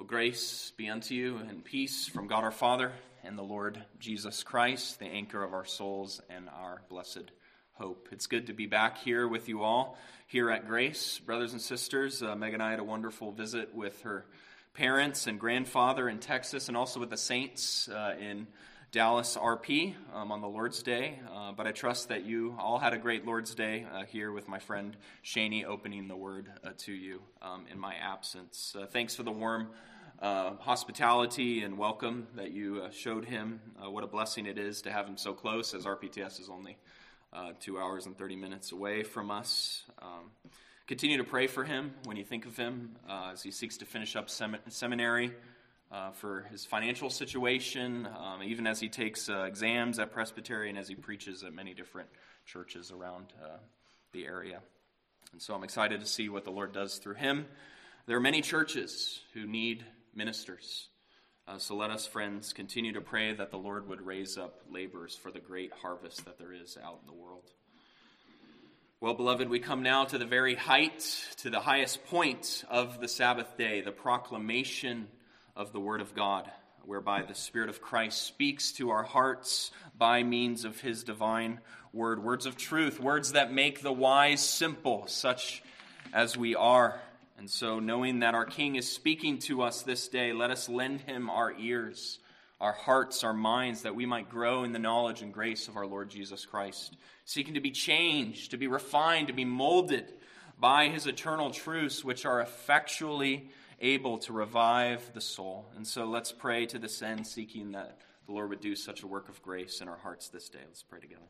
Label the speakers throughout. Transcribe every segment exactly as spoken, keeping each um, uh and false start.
Speaker 1: Well, grace be unto you and peace from God our Father and the Lord Jesus Christ, the anchor of our souls and our blessed hope. It's good to be back here with you all here at Grace. Brothers and sisters, uh, Meg and I had a wonderful visit with her parents and grandfather in Texas, and also with the saints uh, in Dallas R P um, on the Lord's Day. Uh, but I trust that you all had a great Lord's Day uh, here with my friend Shani opening the Word uh, to you um, in my absence. Uh, thanks for the warm uh, hospitality and welcome that you uh, showed him. Uh, what a blessing it is to have him so close, as R P T S is only uh, two hours and thirty minutes away from us. Um, continue to pray for him when you think of him uh, as he seeks to finish up sem- seminary. Uh, for his financial situation, um, even as he takes uh, exams at Presbytery and as he preaches at many different churches around uh, the area. And so I'm excited to see what the Lord does through him. There are many churches who need ministers. Uh, so let us, friends, continue to pray that the Lord would raise up laborers for the great harvest that there is out in the world. Well, beloved, we come now to the very height, to the highest point of the Sabbath day, the proclamation of the Word of God, whereby the Spirit of Christ speaks to our hearts by means of His divine Word. Words of truth, words that make the wise simple, such as we are. And so, knowing that our King is speaking to us this day, let us lend Him our ears, our hearts, our minds, that we might grow in the knowledge and grace of our Lord Jesus Christ, seeking to be changed, to be refined, to be molded by His eternal truths, which are effectually able to revive the soul. And so let's pray to this end, seeking that the Lord would do such a work of grace in our hearts this day. Let's pray together.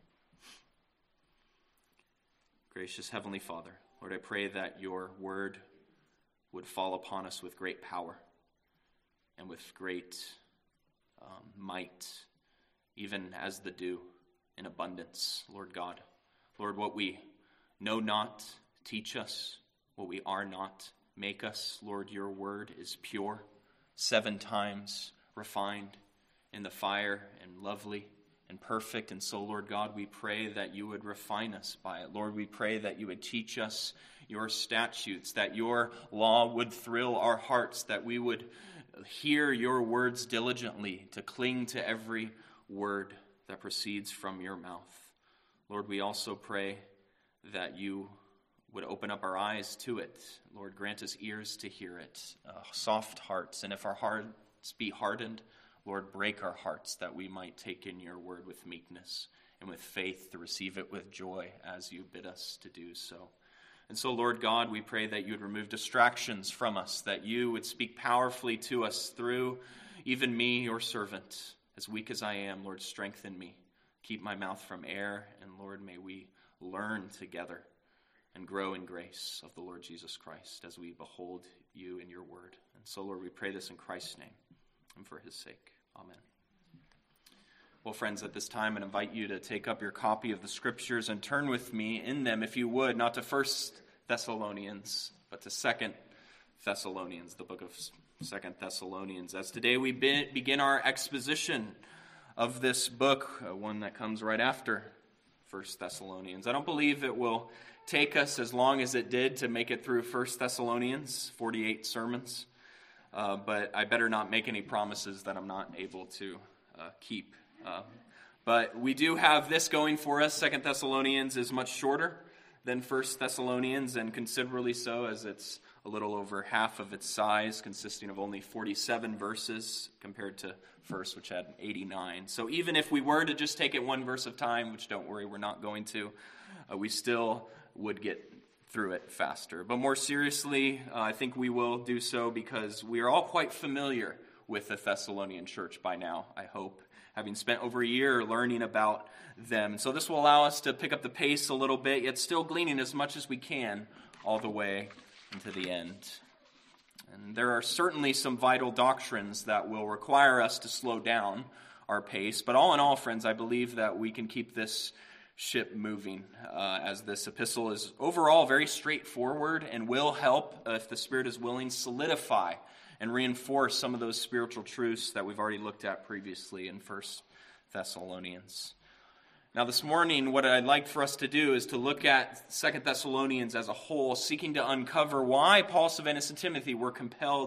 Speaker 1: Gracious Heavenly Father, Lord, I pray that your word would fall upon us with great power and with great um, might, even as the dew in abundance, Lord God. Lord, what we know not, teach us. What we are not, make us. Lord, your word is pure, seven times refined in the fire, and lovely and perfect. And so, Lord God, we pray that you would refine us by it. Lord, we pray that you would teach us your statutes, that your law would thrill our hearts, that we would hear your words diligently, to cling to every word that proceeds from your mouth. Lord, we also pray that you would open up our eyes to it. Lord, grant us ears to hear it, uh, soft hearts. And if our hearts be hardened, Lord, break our hearts that we might take in your word with meekness and with faith to receive it with joy as you bid us to do so. And so, Lord God, we pray that you would remove distractions from us, that you would speak powerfully to us through even me, your servant. As weak as I am, Lord, strengthen me. Keep my mouth from error, and Lord, may we learn together and grow in grace of the Lord Jesus Christ as we behold you in your word. And so, Lord, we pray this in Christ's name and for his sake. Amen. Well, friends, at this time, I invite you to take up your copy of the Scriptures and turn with me in them, if you would, not to First Thessalonians, but to Second Thessalonians, the book of Second Thessalonians, as today we be- begin our exposition of this book, uh, one that comes right after First Thessalonians. I don't believe it will take us as long as it did to make it through First Thessalonians, forty-eight sermons. Uh, but I better not make any promises that I'm not able to uh, keep. Uh, but we do have this going for us. Second Thessalonians is much shorter than First Thessalonians, and considerably so, as it's a little over half of its size, consisting of only forty-seven verses compared to First, which had eighty-nine. So even if we were to just take it one verse at a time, which don't worry, we're not going to, uh, we still would get through it faster. But more seriously, uh, I think we will do so because we are all quite familiar with the Thessalonian church by now, I hope, having spent over a year learning about them. So this will allow us to pick up the pace a little bit, yet still gleaning as much as we can all the way into the end. And there are certainly some vital doctrines that will require us to slow down our pace. But all in all, friends, I believe that we can keep this ship moving, uh, as this epistle is overall very straightforward and will help, uh, if the Spirit is willing, solidify and reinforce some of those spiritual truths that we've already looked at previously in First Thessalonians. Now this morning, what I'd like for us to do is to look at Second Thessalonians as a whole, seeking to uncover why Paul, Silvanus, and Timothy were compelled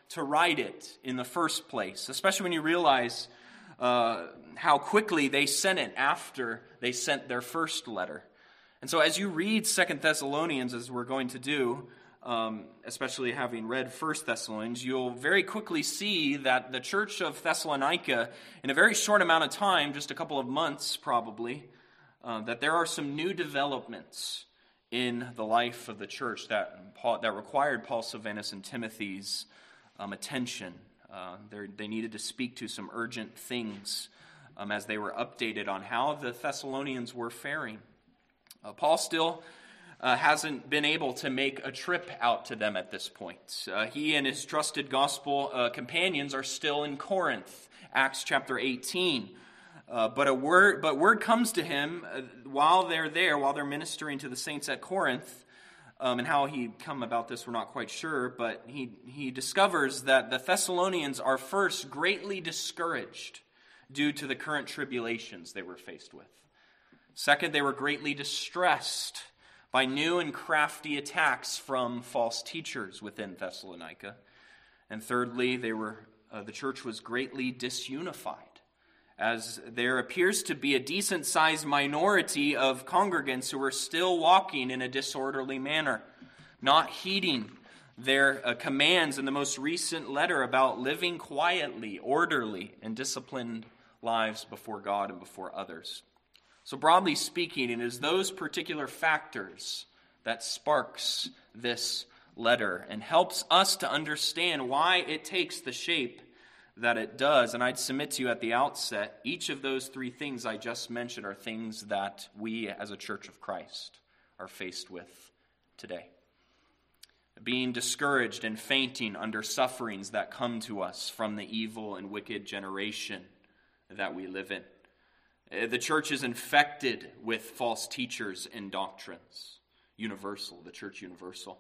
Speaker 1: to write it in the first place, especially when you realize uh, how quickly they sent it after they sent their first letter. And so as you read Second Thessalonians, as we're going to do, um, especially having read First Thessalonians, you'll very quickly see that the church of Thessalonica, in a very short amount of time, just a couple of months probably, uh, that there are some new developments in the life of the church that Paul, that required Paul, Silvanus, and Timothy's um, attention. Uh, they needed to speak to some urgent things um, as they were updated on how the Thessalonians were faring. Uh, Paul still uh, hasn't been able to make a trip out to them at this point. Uh, he and his trusted gospel uh, companions are still in Corinth, Acts chapter eighteen. Uh, but a word, but word comes to him uh, while they're there, while they're ministering to the saints at Corinth, um, and how he come about this, we're not quite sure. But he he discovers that the Thessalonians are first greatly discouraged due to the current tribulations they were faced with. Second, they were greatly distressed by new and crafty attacks from false teachers within Thessalonica, and thirdly, they were uh, the church was greatly disunified, as there appears to be a decent-sized minority of congregants who are still walking in a disorderly manner, not heeding their uh, commands in the most recent letter about living quietly, orderly, and disciplined lives before God and before others. So broadly speaking, it is those particular factors that sparks this letter and helps us to understand why it takes the shape that it does. And I'd submit to you at the outset, each of those three things I just mentioned are things that we as a Church of Christ are faced with today. Being discouraged and fainting under sufferings that come to us from the evil and wicked generation that we live in. The church is infected with false teachers and doctrines. Universal, the church universal.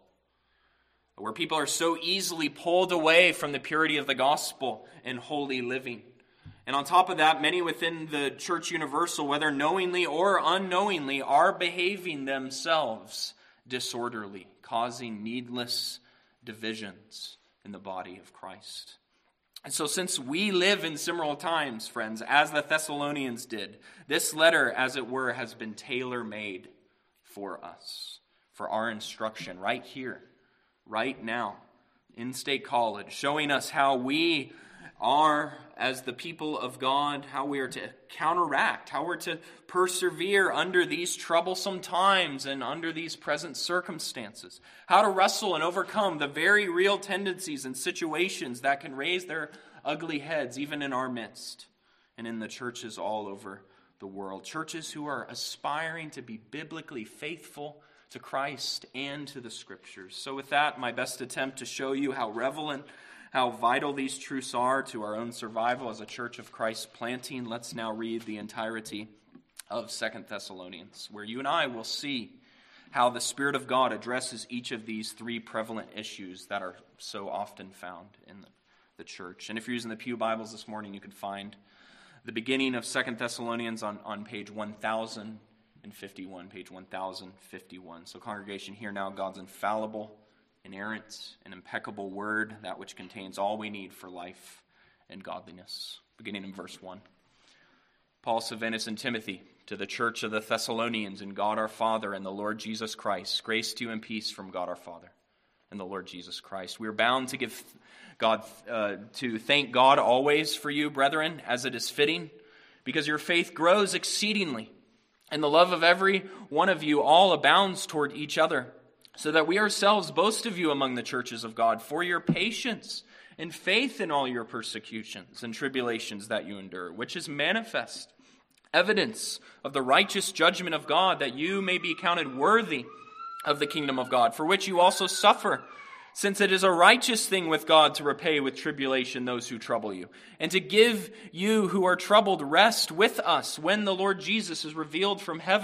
Speaker 1: Where people are so easily pulled away from the purity of the gospel and holy living. And on top of that, many within the church universal, whether knowingly or unknowingly, are behaving themselves disorderly, causing needless divisions in the body of Christ. And so since we live in similar times, friends, as the Thessalonians did, this letter, as it were, has been tailor-made for us, for our instruction right here, right now, in State College, showing us how we are, as the people of God, how we are to counteract, how we're to persevere under these troublesome times and under these present circumstances, how to wrestle and overcome the very real tendencies and situations that can raise their ugly heads even in our midst and in the churches all over the world. Churches who are aspiring to be biblically faithful to Christ and to the Scriptures. So with that, my best attempt to show you how relevant, how vital these truths are to our own survival as a Church of Christ planting, let's now read the entirety of Second Thessalonians, where you and I will see how the Spirit of God addresses each of these three prevalent issues that are so often found in the church. And if you're using the Pew Bibles this morning, you can find the beginning of Second Thessalonians on, on page one thousand fifty-one, page one thousand fifty-one. So congregation, hear now God's infallible, inerrant, and impeccable word, that which contains all we need for life and godliness. Beginning in verse one. Paul, Silvanus, and Timothy, to the church of the Thessalonians in God our Father and the Lord Jesus Christ, grace to you and peace from God our Father and the Lord Jesus Christ. We are bound to give God, uh, to thank God always for you, brethren, as it is fitting, because your faith grows exceedingly, and the love of every one of you all abounds toward each other, so that we ourselves boast of you among the churches of God for your patience and faith in all your persecutions and tribulations that you endure, which is manifest evidence of the righteous judgment of God, that you may be counted worthy of the kingdom of God, for which you also suffer, since it is a righteous thing with God to repay with tribulation those who trouble you, and to give you who are troubled rest with us when the Lord Jesus is revealed from heaven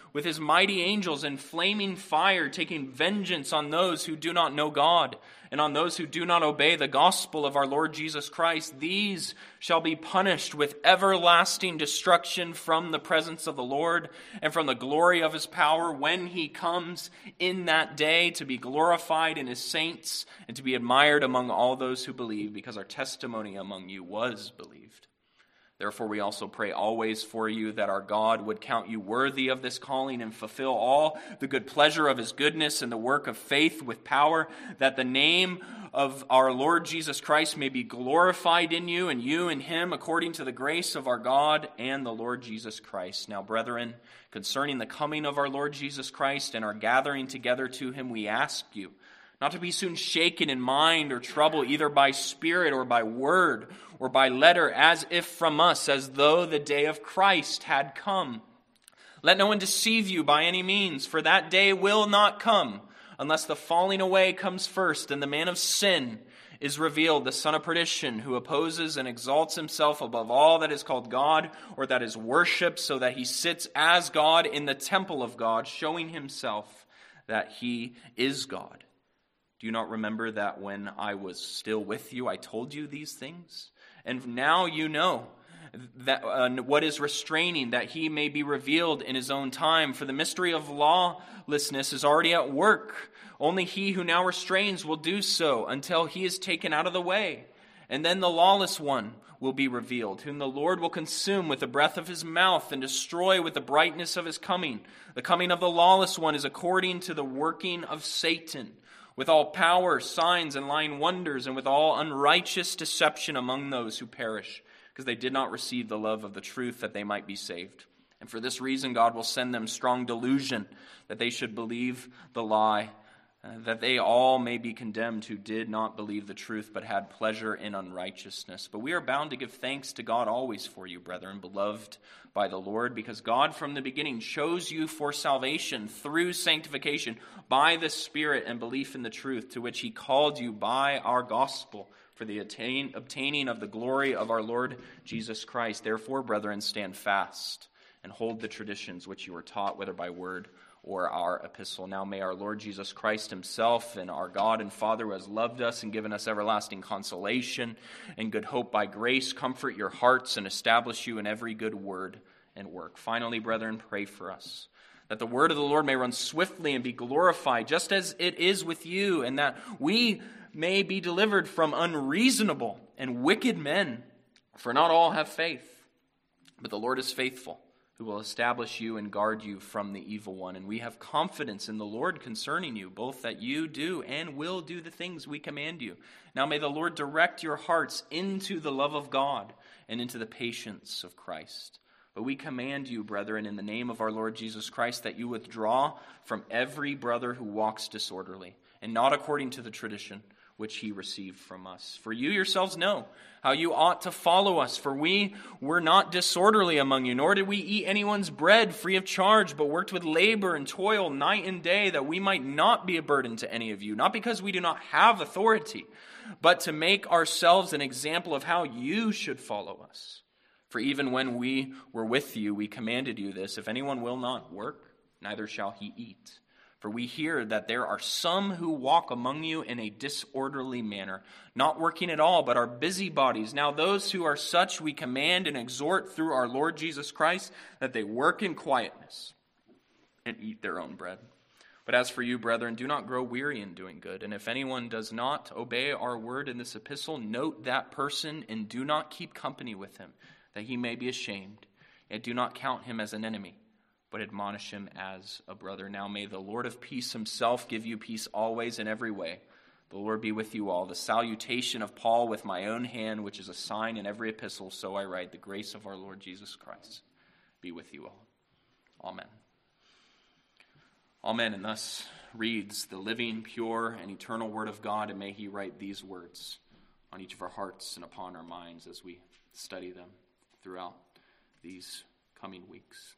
Speaker 1: with his mighty angels in flaming fire, taking vengeance on those who do not know God and on those who do not obey the gospel of our Lord Jesus Christ. These shall be punished with everlasting destruction from the presence of the Lord and from the glory of his power when he comes in that day to be glorified in his saints and to be admired among all those who believe, because our testimony among you was believed. Therefore, we also pray always for you that our God would count you worthy of this calling and fulfill all the good pleasure of his goodness and the work of faith with power, that the name of our Lord Jesus Christ may be glorified in you and you in him, according to the grace of our God and the Lord Jesus Christ. Now, brethren, concerning the coming of our Lord Jesus Christ and our gathering together to him, we ask you not to be soon shaken in mind or trouble, either by spirit or by word or by letter, as if from us, as though the day of Christ had come. Let no one deceive you by any means, for that day will not come unless the falling away comes first, and the man of sin is revealed, the son of perdition, who opposes and exalts himself above all that is called God or that is worshipped, so that he sits as God in the temple of God, showing himself that he is God. Do you not remember that when I was still with you, I told you these things? And now you know that uh, what is restraining, that he may be revealed in his own time. For the mystery of lawlessness is already at work. Only he who now restrains will do so until he is taken out of the way. And then the lawless one will be revealed, whom the Lord will consume with the breath of his mouth and destroy with the brightness of his coming. The coming of the lawless one is according to the working of Satan, with all power, signs, and lying wonders, and with all unrighteous deception among those who perish, because they did not receive the love of the truth that they might be saved. And for this reason God will send them strong delusion, that they should believe the lie, uh, that they all may be condemned who did not believe the truth, but had pleasure in unrighteousness. But we are bound to give thanks to God always for you, brethren, beloved by the Lord, because God from the beginning chose you for salvation through sanctification by the Spirit and belief in the truth, to which he called you by our gospel, for the attain, obtaining of the glory of our Lord Jesus Christ. Therefore, brethren, stand fast and hold the traditions which you were taught, whether by word or our epistle. Now may our Lord Jesus Christ himself and our God and Father, who has loved us and given us everlasting consolation and good hope by grace, comfort your hearts and establish you in every good word and work. Finally, brethren, pray for us, that the word of the Lord may run swiftly and be glorified, just as it is with you, and that we may be delivered from unreasonable and wicked men. For not all have faith, but the Lord is faithful, who will establish you and guard you from the evil one. And we have confidence in the Lord concerning you, both that you do and will do the things we command you. Now may the Lord direct your hearts into the love of God and into the patience of Christ. But we command you, brethren, in the name of our Lord Jesus Christ, that you withdraw from every brother who walks disorderly, and not according to the tradition which he received from us. For you yourselves know how you ought to follow us. For we were not disorderly among you, nor did we eat anyone's bread free of charge, but worked with labor and toil night and day, that we might not be a burden to any of you, not because we do not have authority, but to make ourselves an example of how you should follow us. For even when we were with you, we commanded you this: if anyone will not work, neither shall he eat. For we hear that there are some who walk among you in a disorderly manner, not working at all, but are busybodies. Now those who are such we command and exhort through our Lord Jesus Christ, that they work in quietness and eat their own bread. But as for you, brethren, do not grow weary in doing good. And if anyone does not obey our word in this epistle, note that person and do not keep company with him, that he may be ashamed. Yet do not count him as an enemy, but admonish him as a brother. Now may the Lord of peace himself give you peace always in every way. The Lord be with you all. The salutation of Paul with my own hand, which is a sign in every epistle, so I write. The grace of our Lord Jesus Christ be with you all. Amen. Amen. And thus reads the living, pure, and eternal word of God, and may he write these words on each of our hearts and upon our minds as we study them throughout these coming weeks.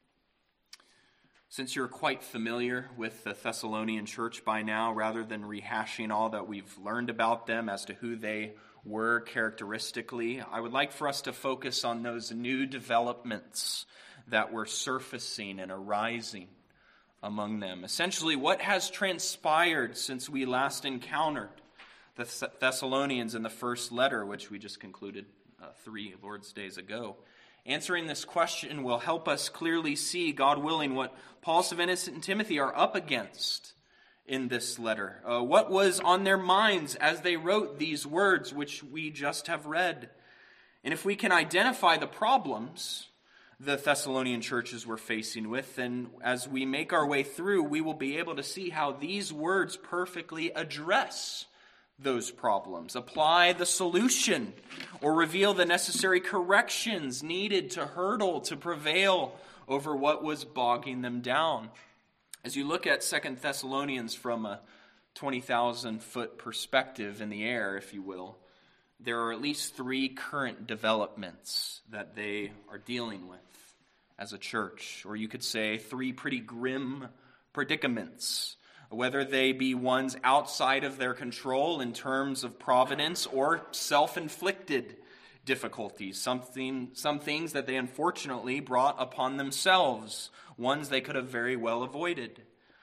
Speaker 1: Since you're quite familiar with the Thessalonian church by now, rather than rehashing all that we've learned about them as to who they were characteristically, I would like for us to focus on those new developments that were surfacing and arising among them. Essentially, what has transpired since we last encountered the Thessalonians in the first letter, which we just concluded uh, three Lord's days ago? Answering this question will help us clearly see, God willing, what Paul, Silvanus, and Timothy are up against in this letter. Uh, what was on their minds as they wrote these words which we just have read. And if we can identify the problems the Thessalonian churches were facing with, then as we make our way through, we will be able to see how these words perfectly address those problems, apply the solution, or reveal the necessary corrections needed to hurdle, to prevail over what was bogging them down. As you look at Second Thessalonians from a twenty thousand foot perspective in the air, if you will, there are at least three current developments that they are dealing with as a church, or you could say three pretty grim predicaments, whether they be ones outside of their control in terms of providence or self-inflicted difficulties, something, some things that they unfortunately brought upon themselves, ones they could have very well avoided.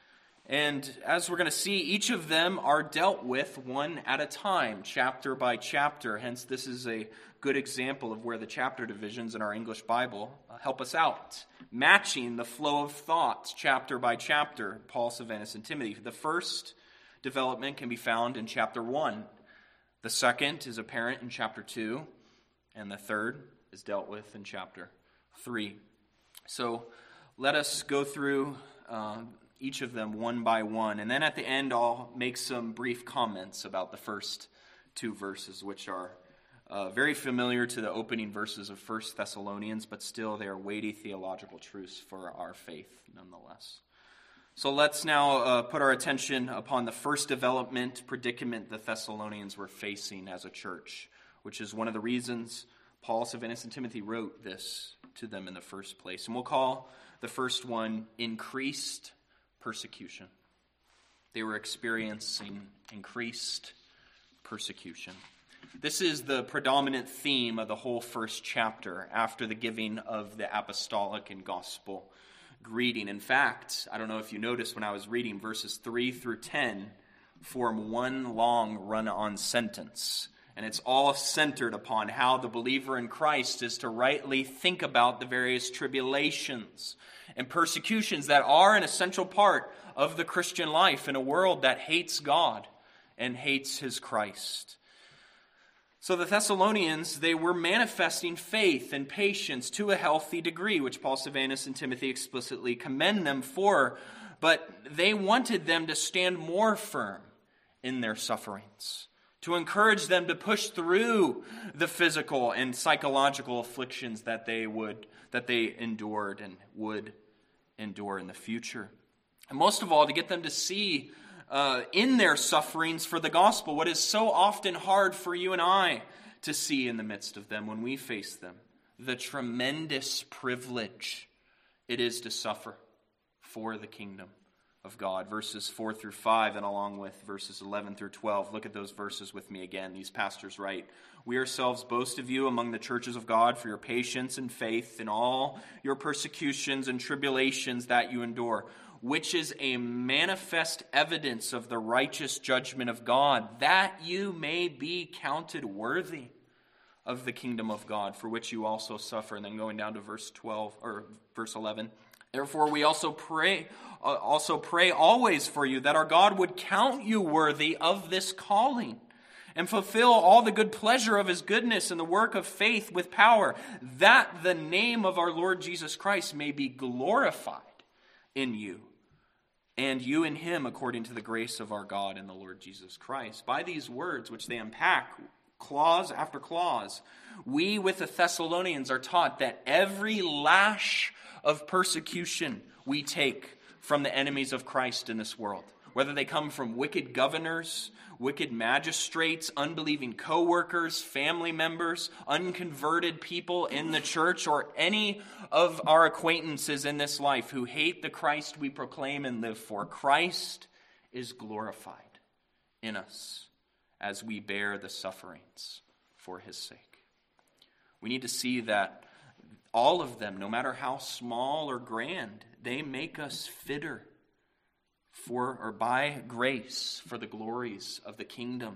Speaker 1: And as we're going to see, each of them are dealt with one at a time, chapter by chapter. Hence, this is a good example of where the chapter divisions in our English Bible help us out, matching the flow of thoughts chapter by chapter, Paul, Silvanus, and Timothy. The first development can be found in chapter one. The second is apparent in chapter two. And the third is dealt with in chapter three. So let us go through uh, each of them one by one. And then at the end, I'll make some brief comments about the first two verses, which are uh, very familiar to the opening verses of First Thessalonians, but still they are weighty theological truths for our faith nonetheless. So let's now uh, put our attention upon the first development predicament the Thessalonians were facing as a church, which is one of the reasons Paul, Silvanus, and Timothy wrote this to them in the first place. And we'll call the first one increased persecution. They were experiencing increased persecution. This is the predominant theme of the whole first chapter after the giving of the apostolic and gospel greeting. In fact, I don't know if you noticed when I was reading, verses three through ten form one long run-on sentence. And it's all centered upon how the believer in Christ is to rightly think about the various tribulations and persecutions that are an essential part of the Christian life in a world that hates God and hates his Christ. So the Thessalonians, they were manifesting faith and patience to a healthy degree, which Paul, Silvanus, and Timothy explicitly commend them for, but they wanted them to stand more firm in their sufferings, to encourage them to push through the physical and psychological afflictions that they would that they endured and would endure in the future. And most of all, to get them to see uh, in their sufferings for the gospel what is so often hard for you and I to see in the midst of them when we face them, the tremendous privilege it is to suffer for the kingdom of God. Verses four through five and along with verses eleven through twelve. Look at those verses with me again. These pastors write, "We ourselves boast of you among the churches of God for your patience and faith in all your persecutions and tribulations that you endure, which is a manifest evidence of the righteous judgment of God, that you may be counted worthy of the kingdom of God, for which you also suffer." And then going down to verse twelve or verse eleven. "Therefore we also pray uh, also pray always for you, that our God would count you worthy of this calling, and fulfill all the good pleasure of his goodness and the work of faith with power, that the name of our Lord Jesus Christ may be glorified in you, and you in him, according to the grace of our God and the Lord Jesus Christ." By these words, which they unpack clause after clause, we with the Thessalonians are taught that every lash of persecution we take from the enemies of Christ in this world, whether they come from wicked governors, wicked magistrates, unbelieving co-workers, family members, unconverted people in the church, or any of our acquaintances in this life who hate the Christ we proclaim and live for, Christ is glorified in us as we bear the sufferings for his sake. We need to see that all of them, no matter how small or grand, they make us fitter for or by grace for the glories of the kingdom,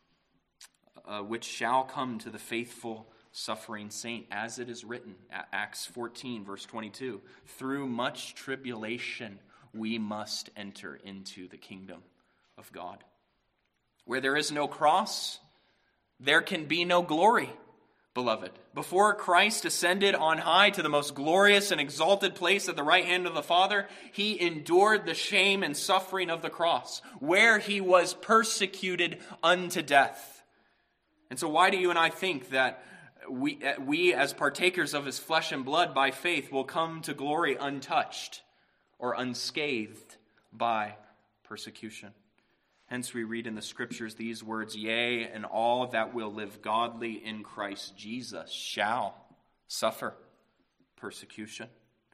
Speaker 1: uh, which shall come to the faithful suffering saint, as it is written, Acts fourteen, verse twenty-two, through much tribulation we must enter into the kingdom of God. Where there is no cross, there can be no glory, beloved. Before Christ ascended on high to the most glorious and exalted place at the right hand of the Father, he endured the shame and suffering of the cross, where he was persecuted unto death. And so why do you and I think that we, we as partakers of his flesh and blood by faith will come to glory untouched or unscathed by persecution? Hence we read in the scriptures these words, yea, and all that will live godly in Christ Jesus shall suffer persecution.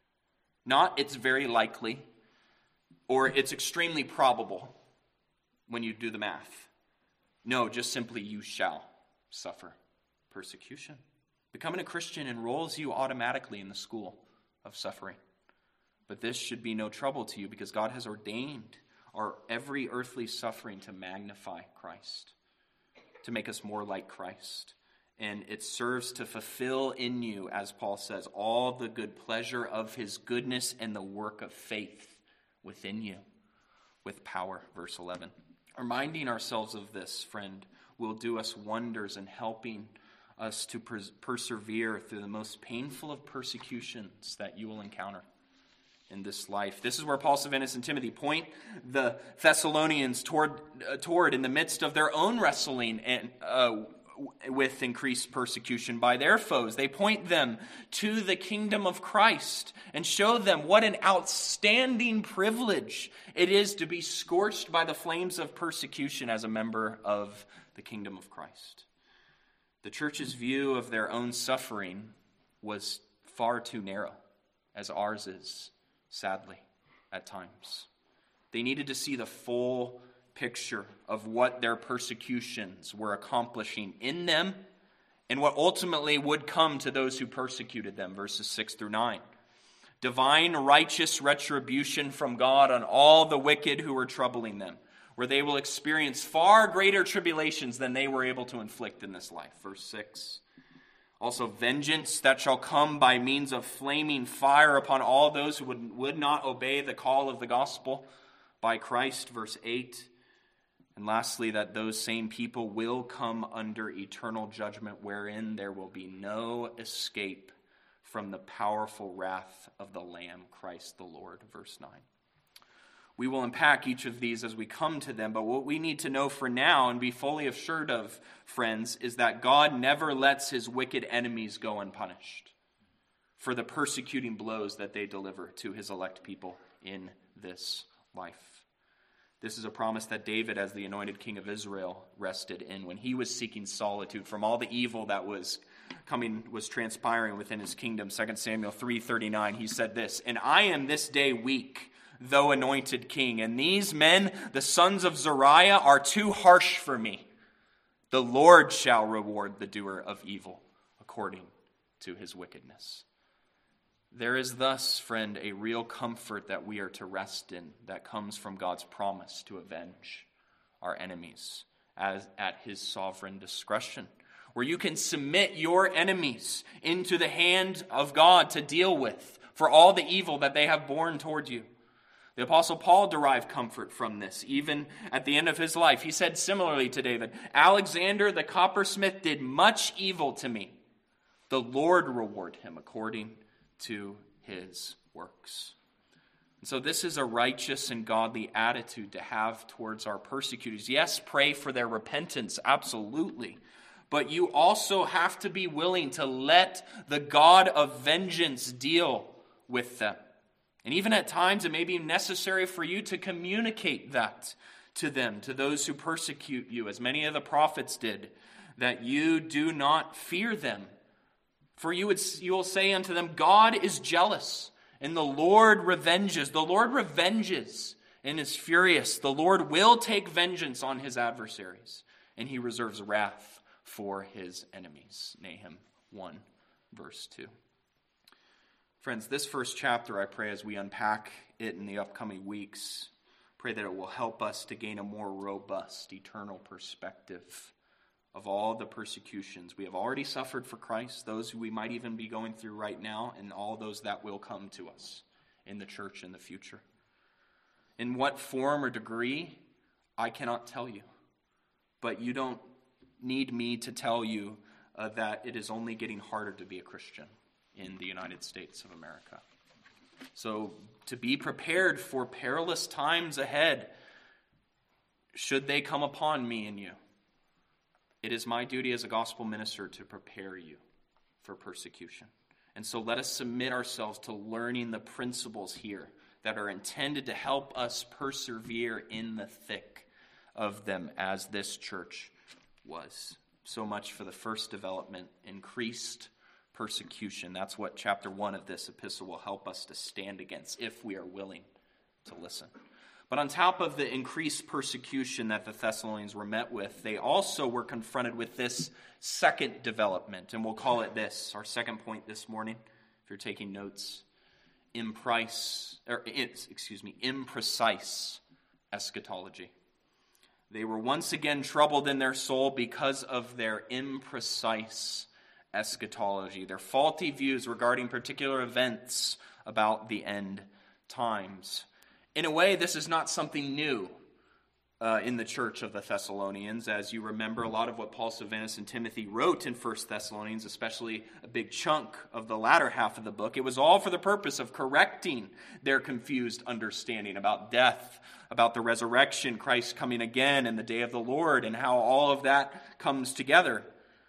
Speaker 1: Not it's very likely or it's extremely probable when you do the math. No, just simply you shall suffer persecution. Becoming a Christian enrolls you automatically in the school of suffering. But this should be no trouble to you because God has ordained our every earthly suffering to magnify Christ, to make us more like Christ. And it serves to fulfill in you, as Paul says, all the good pleasure of his goodness and the work of faith within you with power. Verse eleven. Reminding ourselves of this, friend, will do us wonders in helping us to pers- persevere through the most painful of persecutions that you will encounter in this life. This is where Paul, Silvanus, and Timothy point the Thessalonians toward, uh, toward in the midst of their own wrestling and uh, with increased persecution by their foes. They point them to the kingdom of Christ and show them what an outstanding privilege it is to be scorched by the flames of persecution as a member of the kingdom of Christ. The church's view of their own suffering was far too narrow, as ours is, sadly, at times. They needed to see the full picture of what their persecutions were accomplishing in them and what ultimately would come to those who persecuted them, verses six through nine. Divine righteous retribution from God on all the wicked who were troubling them, where they will experience far greater tribulations than they were able to inflict in this life. Verse six. Also, vengeance that shall come by means of flaming fire upon all those who would, would not obey the call of the gospel by Christ. Verse eight. And lastly, that those same people will come under eternal judgment, wherein there will be no escape from the powerful wrath of the Lamb, Christ the Lord. Verse nine. We will unpack each of these as we come to them, but what we need to know for now and be fully assured of, friends, is that God never lets his wicked enemies go unpunished for the persecuting blows that they deliver to his elect people in this life. This is a promise that David, as the anointed king of Israel, rested in when he was seeking solitude from all the evil that was coming, was transpiring within his kingdom. Second Samuel three thirty-nine, he said this, "And I am this day weak, though anointed king, and these men, the sons of Zeruiah, are too harsh for me. The Lord shall reward the doer of evil according to his wickedness." There is thus, friend, a real comfort that we are to rest in that comes from God's promise to avenge our enemies as at his sovereign discretion, where you can submit your enemies into the hand of God to deal with for all the evil that they have borne toward you. The Apostle Paul derived comfort from this, even at the end of his life. He said similarly to David, "Alexander the coppersmith did much evil to me. The Lord reward him according to his works." And so this is a righteous and godly attitude to have towards our persecutors. Yes, pray for their repentance, absolutely. But you also have to be willing to let the God of vengeance deal with them. And even at times it may be necessary for you to communicate that to them, to those who persecute you, as many of the prophets did, that you do not fear them. For you would, you will say unto them, God is jealous, and the Lord revenges. The Lord revenges and is furious. The Lord will take vengeance on his adversaries, and he reserves wrath for his enemies. Nahum one, verse two. Friends, this first chapter, I pray, as we unpack it in the upcoming weeks, pray that it will help us to gain a more robust, eternal perspective of all the persecutions we have already suffered for Christ, those who we might even be going through right now, and all those that will come to us in the church in the future. In what form or degree, I cannot tell you. But you don't need me to tell you uh, that it is only getting harder to be a Christian in the United States of America. So to be prepared for perilous times ahead, should they come upon me and you, it is my duty as a gospel minister to prepare you for persecution. And so let us submit ourselves to learning the principles here that are intended to help us persevere in the thick of them, as this church was. So much for the first development, increased persecution. That's what chapter one of this epistle will help us to stand against if we are willing to listen. But on top of the increased persecution that the Thessalonians were met with, they also were confronted with this second development, and we'll call it this, our second point this morning, if you're taking notes, imprecise, or excuse me, imprecise eschatology. They were once again troubled in their soul because of their imprecise eschatology, their faulty views regarding particular events about the end times. In a way, this is not something new uh, in the church of the Thessalonians. As you remember, a lot of what Paul, Silvanus, and Timothy wrote in First Thessalonians, especially a big chunk of the latter half of the book, it was all for the purpose of correcting their confused understanding about death, about the resurrection, Christ coming again, and the day of the Lord, and how all of that comes together.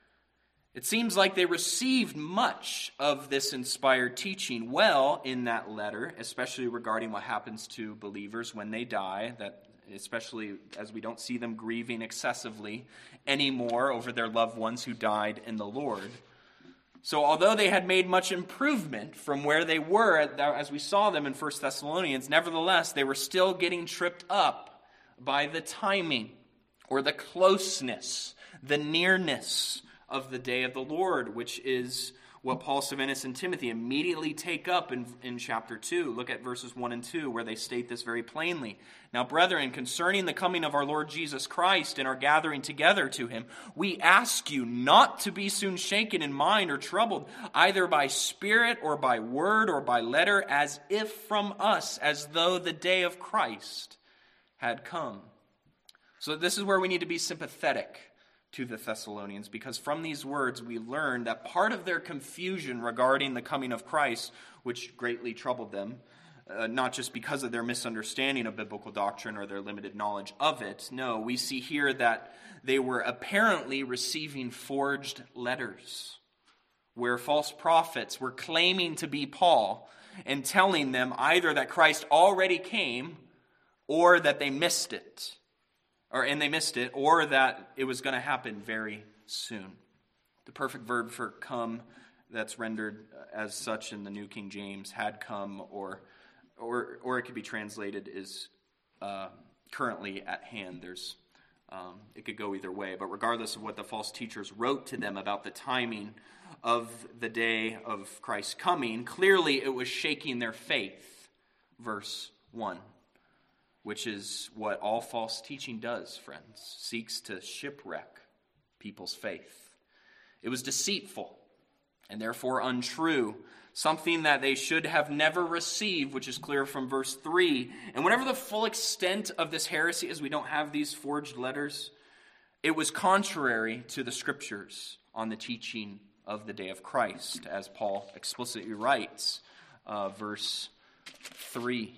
Speaker 1: It seems like they received much of this inspired teaching well in that letter, especially regarding what happens to believers when they die, that especially as we don't see them grieving excessively anymore over their loved ones who died in the Lord. So although they had made much improvement from where they were as we saw them in First Thessalonians, nevertheless, they were still getting tripped up by the timing or the closeness, the nearness of the day of the Lord, which is what Paul, Silvanus, and Timothy immediately take up in, in chapter two. Look at verses one and two, where they state this very plainly. Now, brethren, concerning the coming of our Lord Jesus Christ and our gathering together to him, we ask you not to be soon shaken in mind or troubled, either by spirit or by word or by letter, as if from us, as though the day of Christ had come. So this is where we need to be sympathetic to the Thessalonians, because from these words we learn that part of their confusion regarding the coming of Christ, which greatly troubled them, uh, not just because of their misunderstanding of biblical doctrine or their limited knowledge of it. No, we see here that they were apparently receiving forged letters, where false prophets were claiming to be Paul and telling them either that Christ already came or that they missed it. Or and they missed it, or that it was going to happen very soon. The perfect verb for come that's rendered as such in the New King James, had come, or or or it could be translated is uh, currently at hand. There's um, it could go either way, but regardless of what the false teachers wrote to them about the timing of the day of Christ's coming, clearly it was shaking their faith. Verse one. Which is what all false teaching does, friends, seeks to shipwreck people's faith. It was deceitful and therefore untrue, something that they should have never received, which is clear from verse three. And whatever the full extent of this heresy is, we don't have these forged letters, it was contrary to the scriptures on the teaching of the day of Christ, as Paul explicitly writes, uh, verse three.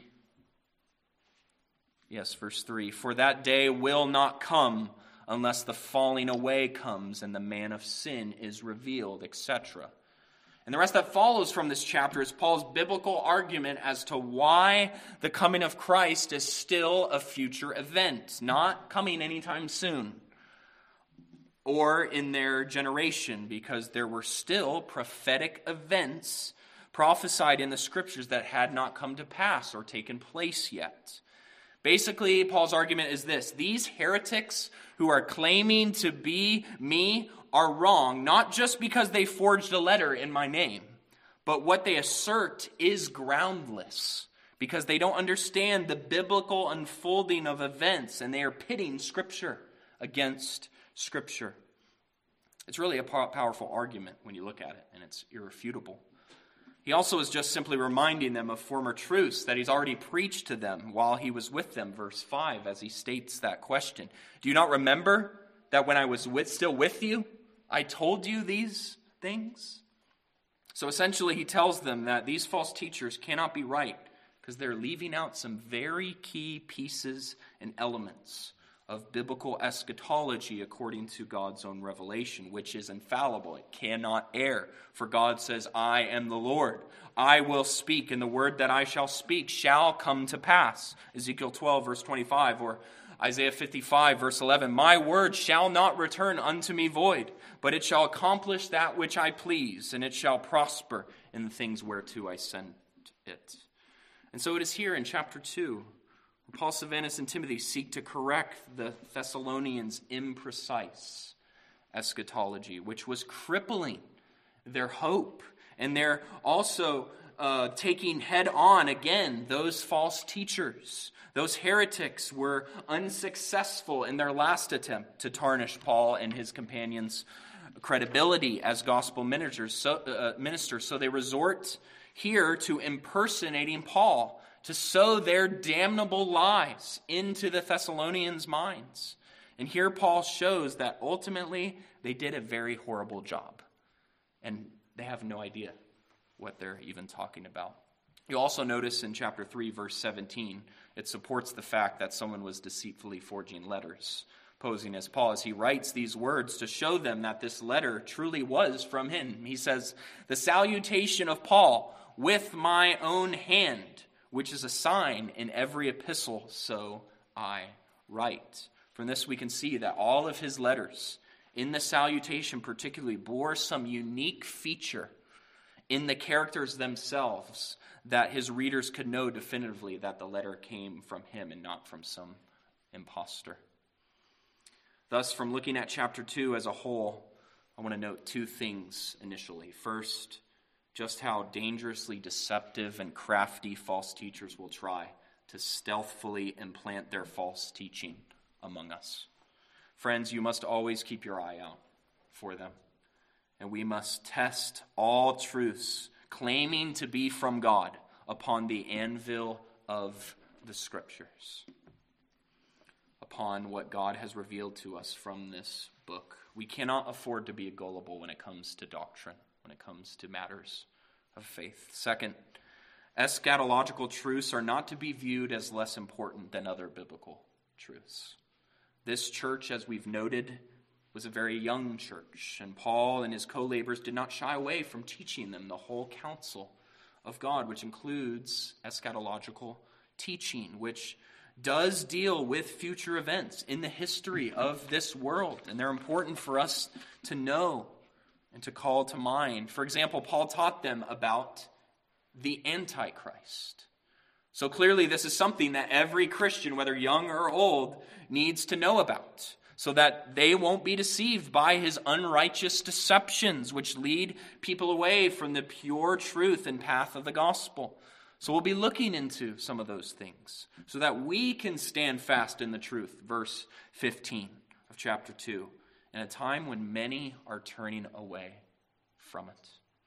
Speaker 1: Yes, verse three. For that day will not come unless the falling away comes and the man of sin is revealed, et cetera. And the rest that follows from this chapter is Paul's biblical argument as to why the coming of Christ is still a future event, not coming anytime soon or in their generation, because there were still prophetic events prophesied in the scriptures that had not come to pass or taken place yet. Basically, Paul's argument is this: these heretics who are claiming to be me are wrong, not just because they forged a letter in my name, But what they assert is groundless because they don't understand the biblical unfolding of events, and they are pitting Scripture against Scripture. It's really a powerful argument when you look at it, and it's irrefutable. He also is just simply reminding them of former truths that he's already preached to them while he was with them, verse five, as he states that question. Do you not remember that when I was with, still with you, I told you these things? So essentially he tells them that these false teachers cannot be right because they're leaving out some very key pieces and elements of biblical eschatology according to God's own revelation, which is infallible. It cannot err. For God says, I am the Lord. I will speak, and the word that I shall speak shall come to pass. Ezekiel twelve, verse twenty-five, or Isaiah fifty-five, verse eleven. My word shall not return unto me void, but it shall accomplish that which I please, and it shall prosper in the things whereto I sent it. And so it is here in chapter two, Paul, Silvanus, and Timothy seek to correct the Thessalonians' imprecise eschatology, which was crippling their hope. And they're also uh, taking head on, again, those false teachers. Those heretics were unsuccessful in their last attempt to tarnish Paul and his companions' credibility as gospel ministers. So, uh, ministers. So they resort here to impersonating Paul, to sow their damnable lies into the Thessalonians' minds. And here Paul shows that ultimately they did a very horrible job. And they have no idea what they're even talking about. You also notice in chapter three, verse seventeen, it supports the fact that someone was deceitfully forging letters, posing as Paul, as he writes these words to show them that this letter truly was from him. He says, the salutation of Paul with my own hand, which is a sign in every epistle, so I write. From this we can see that all of his letters, in the salutation particularly, bore some unique feature in the characters themselves that his readers could know definitively that the letter came from him and not from some impostor. Thus, from looking at chapter two as a whole, I want to note two things initially. First, just how dangerously deceptive and crafty false teachers will try to stealthily implant their false teaching among us. Friends, you must always keep your eye out for them. And we must test all truths claiming to be from God upon the anvil of the Scriptures, upon what God has revealed to us from this book. We cannot afford to be gullible when it comes to doctrine, when it comes to matters of faith. Second, eschatological truths are not to be viewed as less important than other biblical truths. This church, as we've noted, was a very young church, and Paul and his co-laborers did not shy away from teaching them the whole counsel of God, which includes eschatological teaching, which does deal with future events in the history of this world, and they're important for us to know and to call to mind. For example, Paul taught them about the Antichrist. So clearly this is something that every Christian, whether young or old, needs to know about, so that they won't be deceived by his unrighteous deceptions, which lead people away from the pure truth and path of the gospel. So we'll be looking into some of those things, so that we can stand fast in the truth. Verse fifteen of chapter two, in a time when many are turning away from it.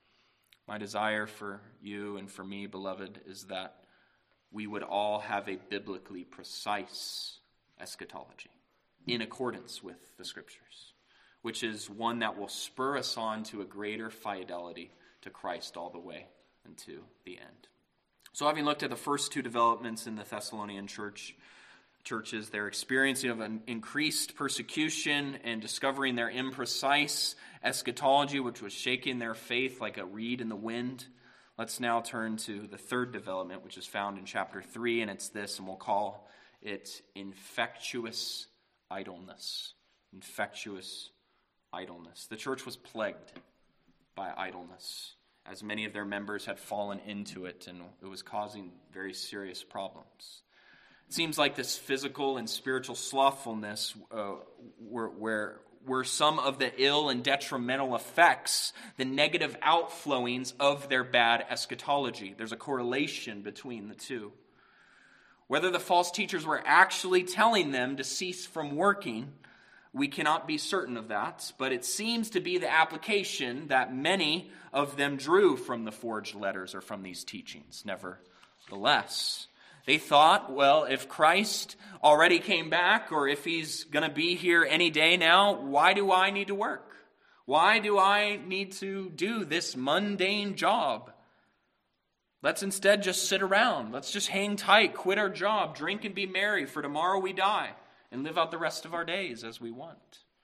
Speaker 1: My desire for you and for me, beloved, is that we would all have a biblically precise eschatology in accordance with the Scriptures, which is one that will spur us on to a greater fidelity to Christ all the way unto the end. So having looked at the first two developments in the Thessalonian church, churches, their experiencing of an increased persecution and discovering their imprecise eschatology, which was shaking their faith like a reed in the wind, let's now turn to the third development, which is found in chapter three, and it's this, and we'll call it infectious idleness. Infectious idleness. The church was plagued by idleness, as many of their members had fallen into it, and it was causing very serious problems. It seems like this physical and spiritual slothfulness uh, were, were, were some of the ill and detrimental effects, the negative outflowings of their bad eschatology. There's a correlation between the two. Whether the false teachers were actually telling them to cease from working, we cannot be certain of that, but it seems to be the application that many of them drew from the forged letters or from these teachings. Nevertheless, they thought, well, if Christ already came back, or if he's going to be here any day now, why do I need to work? Why do I need to do this mundane job? Let's instead just sit around. Let's just hang tight, quit our job, drink and be merry, for tomorrow we die, and live out the rest of our days as we want.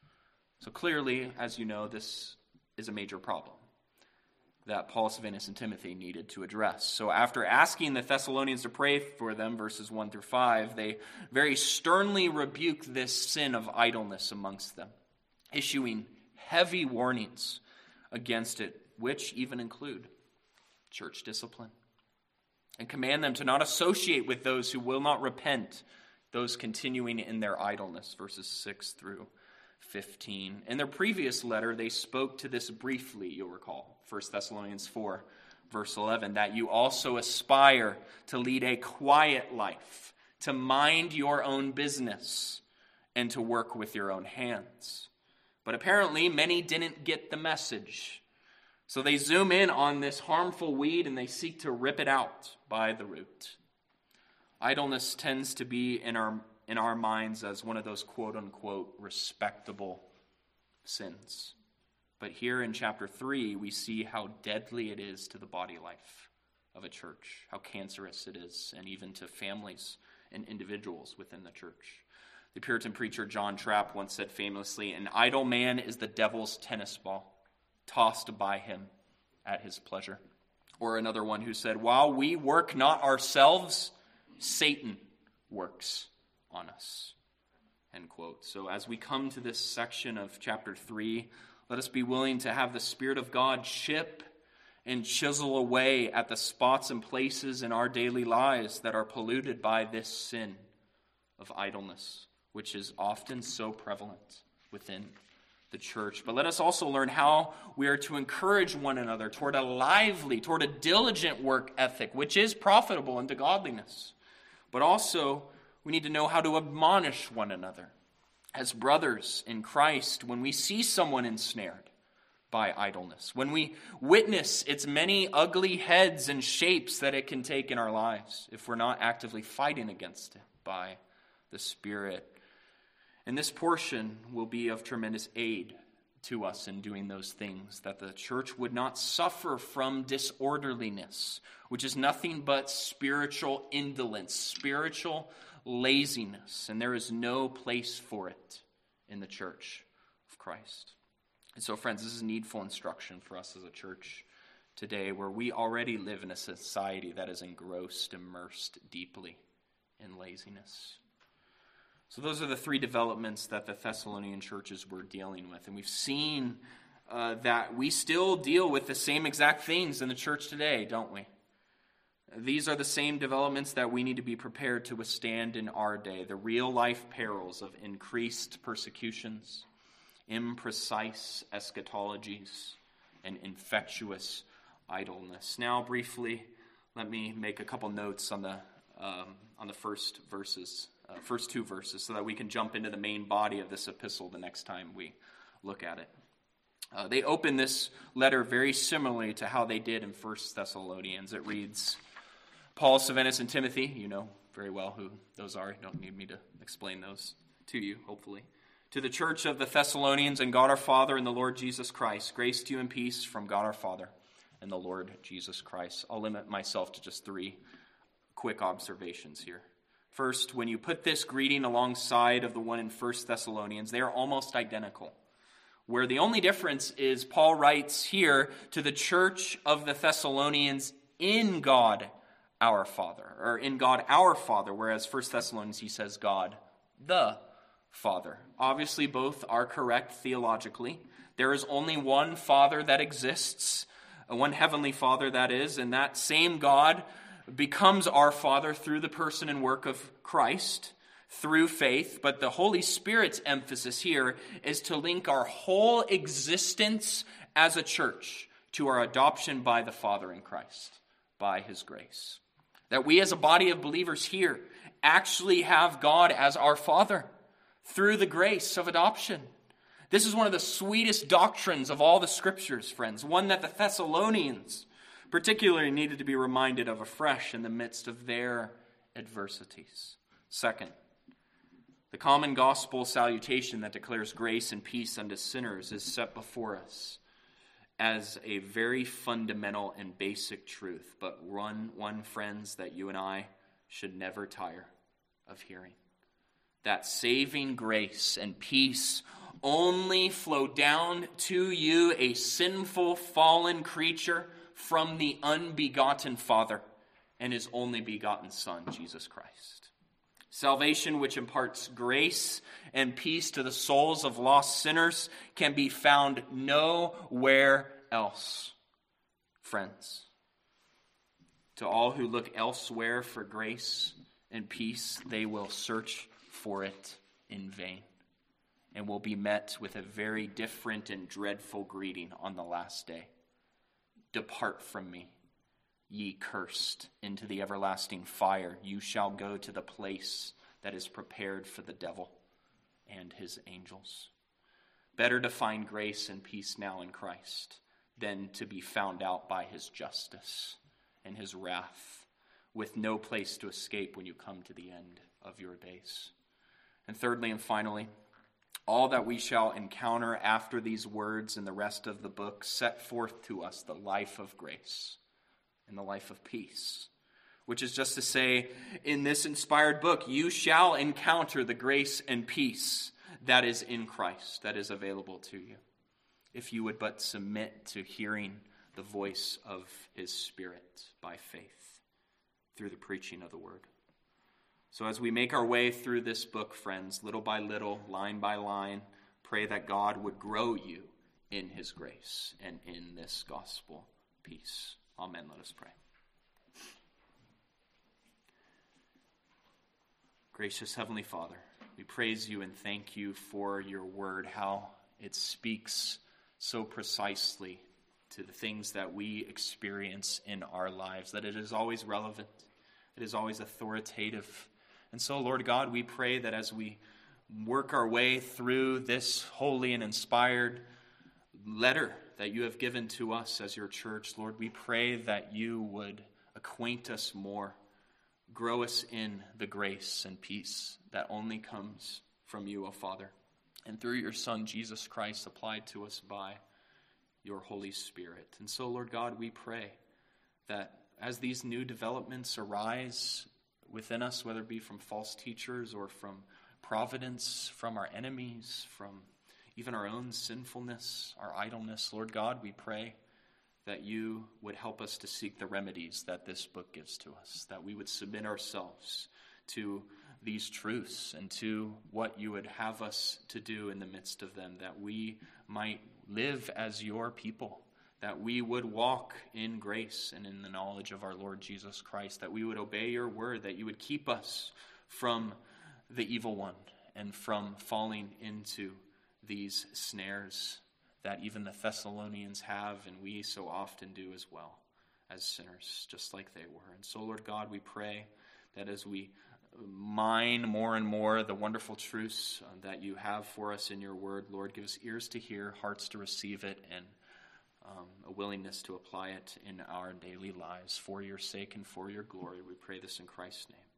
Speaker 1: So clearly, as you know, this is a major problem that Paul, Silvanus, and Timothy needed to address. So after asking the Thessalonians to pray for them, verses one through five, they very sternly rebuke this sin of idleness amongst them, issuing heavy warnings against it, which even include church discipline, and command them to not associate with those who will not repent, those continuing in their idleness, verses six through fifteen. In their previous letter, they spoke to this briefly, you'll recall, First Thessalonians four, verse eleven, that you also aspire to lead a quiet life, to mind your own business, and to work with your own hands. But apparently, many didn't get the message. So they zoom in on this harmful weed and they seek to rip it out by the root. Idleness tends to be in our in our minds as one of those quote-unquote respectable sins. But here in chapter three, we see how deadly it is to the body life of a church, how cancerous it is, and even to families and individuals within the church. The Puritan preacher John Trapp once said famously, "An idle man is the devil's tennis ball, tossed by him at his pleasure." Or another one who said, "While we work not ourselves, Satan works on us." End quote. So as we come to this section of chapter three, let us be willing to have the Spirit of God chip and chisel away at the spots and places in our daily lives that are polluted by this sin of idleness, which is often so prevalent within the church. But let us also learn how we are to encourage one another toward a lively, toward a diligent work ethic, which is profitable unto godliness. But also, we need to know how to admonish one another as brothers in Christ when we see someone ensnared by idleness, when we witness its many ugly heads and shapes that it can take in our lives if we're not actively fighting against it by the Spirit. And this portion will be of tremendous aid to us in doing those things, that the church would not suffer from disorderliness, which is nothing but spiritual indolence, spiritual laziness, and there is no place for it in the church of Christ. And so, friends, this is needful instruction for us as a church today, where we already live in a society that is engrossed, immersed deeply in laziness. So those are the three developments that the Thessalonian churches were dealing with. And we've seen uh, that we still deal with the same exact things in the church today, don't we? These are the same developments that we need to be prepared to withstand in our day. The real-life perils of increased persecutions, imprecise eschatologies, and infectious idleness. Now, briefly, let me make a couple notes on the um, on the first verses. Uh, first two verses, so that we can jump into the main body of this epistle the next time we look at it. Uh, they open this letter very similarly to how they did in First Thessalonians. It reads, Paul, Silvanus, and Timothy, you know very well who those are. You don't need me to explain those to you, hopefully. To the church of the Thessalonians and God our Father and the Lord Jesus Christ, grace to you and peace from God our Father and the Lord Jesus Christ. I'll limit myself to just three quick observations here. First, when you put this greeting alongside of the one in First Thessalonians, they are almost identical. Where the only difference is Paul writes here to the church of the Thessalonians in God our Father, or in God our Father, whereas First Thessalonians he says God the Father. Obviously, both are correct theologically. There is only one Father that exists, one heavenly Father that is, and that same God becomes our Father through the person and work of Christ. through faith, but the Holy Spirit's emphasis here is to link our whole existence as a church to our adoption by the Father in Christ, by his grace. That we as a body of believers here actually have God as our Father through the grace of adoption. This is one of the sweetest doctrines of all the scriptures, friends, one that the Thessalonians particularly needed to be reminded of afresh in the midst of their adversities. Second, the common gospel salutation that declares grace and peace unto sinners is set before us as a very fundamental and basic truth, but one, one, friends, that you and I should never tire of hearing. That saving grace and peace only flow down to you, a sinful, fallen creature, from the unbegotten Father and his only begotten Son, Jesus Christ. Salvation, which imparts grace and peace to the souls of lost sinners, can be found nowhere else, friends. To all who look elsewhere for grace and peace, they will search for it in vain and will be met with a very different and dreadful greeting on the last day. Depart from me, ye cursed, into the everlasting fire. You shall go to the place that is prepared for the devil and his angels. Better to find grace and peace now in Christ than to be found out by his justice and his wrath, with no place to escape when you come to the end of your days. And thirdly and finally, all that we shall encounter after these words in the rest of the book set forth to us the life of grace and the life of peace, which is just to say, in this inspired book, you shall encounter the grace and peace that is in Christ, that is available to you, if you would but submit to hearing the voice of his Spirit by faith through the preaching of the word. So as we make our way through this book, friends, little by little, line by line, pray that God would grow you in his grace and in this gospel peace. Amen. Let us pray. Gracious Heavenly Father, we praise you and thank you for your word, how it speaks so precisely to the things that we experience in our lives, that it is always relevant, it is always authoritative. And so, Lord God, we pray that as we work our way through this holy and inspired letter that you have given to us as your church, Lord, we pray that you would acquaint us more, grow us in the grace and peace that only comes from you, O Father, and through your Son, Jesus Christ, applied to us by your Holy Spirit. And so, Lord God, we pray that as these new developments arise within us, whether it be from false teachers or from providence, from our enemies, from even our own sinfulness, our idleness, Lord God, we pray that you would help us to seek the remedies that this book gives to us, that we would submit ourselves to these truths and to what you would have us to do in the midst of them, that we might live as your people, that we would walk in grace and in the knowledge of our Lord Jesus Christ, that we would obey your word, that you would keep us from the evil one and from falling into these snares that even the Thessalonians have and we so often do as well as sinners, just like they were. And so, Lord God, we pray that as we mine more and more the wonderful truths that you have for us in your word, Lord, give us ears to hear, hearts to receive it, and um, a willingness to apply it in our daily lives for your sake and for your glory. We pray this in Christ's name.